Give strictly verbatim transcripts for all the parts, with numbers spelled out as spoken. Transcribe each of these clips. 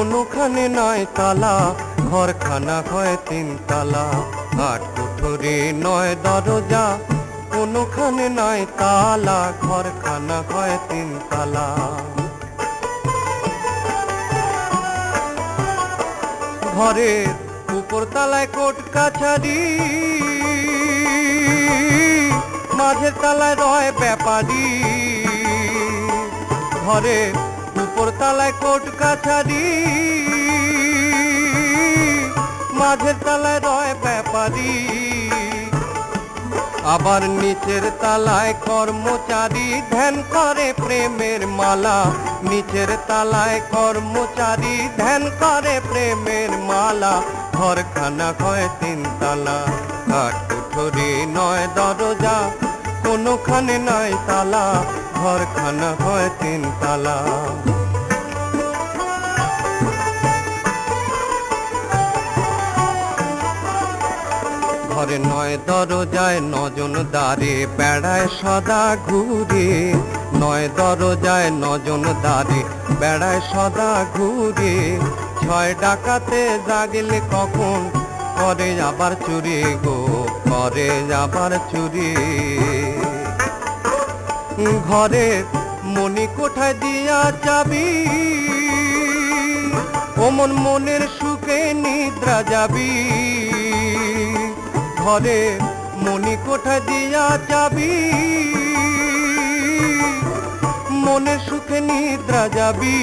কোনোখানে নয় তালা, ঘরখানা হয় তিন তালা। আট কুঠরি নয় দরজা, কোনোখানে নয় তালা, ঘরখানা হয় তিন তালা। ঘরের উপর তালায় কোট কাছারি, মাঝের তালায় রয় ব্যাপারী। ঘরের উপর তালায় কোট কাছারি, মাঝের তালায় রয় ব্যাপারী। আবার নিচের তালায় কর্মচারী, ধ্যান করে প্রেমের মালা। নিচের তালায় কর্মচারী, ধ্যান করে প্রেমের মালা। ঘরখানা হয় তিন তালা, আট কুঠরি নয় দরজা, কোনোখানে নয় তালা, ঘরখানা হয় তিন তালা। ঘরে নয় দরজায় নজন দ্বারে, বেড়ায় সদা ঘুরে। নয় দরজায় নজন দ্বারে, বেড়ায় সদা ঘুরে। ছয় ডাকাতে জাগলে কখন, করে আবার চুরি গো, করে আবার চুরি। ঘরে মনি কোঠায় দিয়া যাবি, ওমন মনের সুখে নিদ্রা যাবি। ঘরে মনি কোঠা দিয়া যাবি, মনের সুখে নিদ্রা যাবি।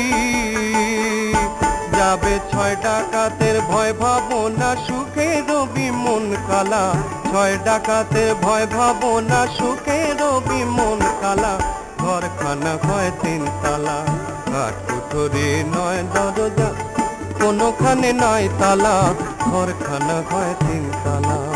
যাবে ছয় ডাকাতের ভয় ভাবনা, সুখে রবি মন কালা। ছয় ডাকাতের ভয় ভাবনা, সুখে রবি মন কালা। ঘরখানা হয় তিন তালা, আট কুঠরি নয় দরজা, কোনোখানে নয় তালা, ঘরখানা হয় তিন তালা।